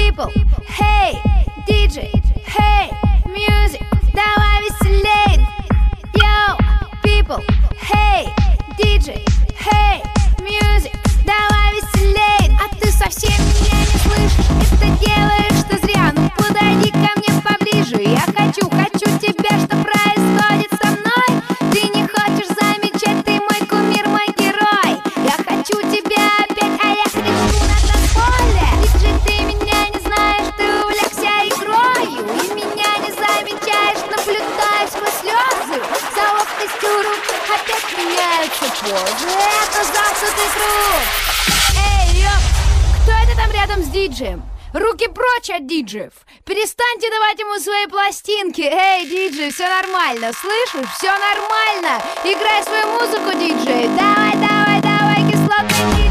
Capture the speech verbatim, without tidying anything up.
people, hey, диджей, hey, music, давай веселей. Yo, people, hey, диджей, hey, music, давай веселей. А ты совсем меня не слышишь, это делаешь ты зря. Ну подойди ко мне поближе, я хочу, хочу тебя, что происходит со мной. Ты не хочешь замечать, ты мой кумир, мой герой. Я хочу тебя опять, а я кричу на танцполе. Диджей, ты меня не знаешь, ты увлекся игрою и меня не замечаешь, наблюдаешь сквозь слезы. За ловкостью рук опять меняются позы. Это замкнутый круг. Эй, йоп, кто это там рядом с диджеем? Руки прочь от диджеев! Перестаньте давать ему свои пластинки! Эй, диджей, все нормально, слышишь? Все нормально! Играй свою музыку, диджей! Давай, давай, давай, кислотный диджей!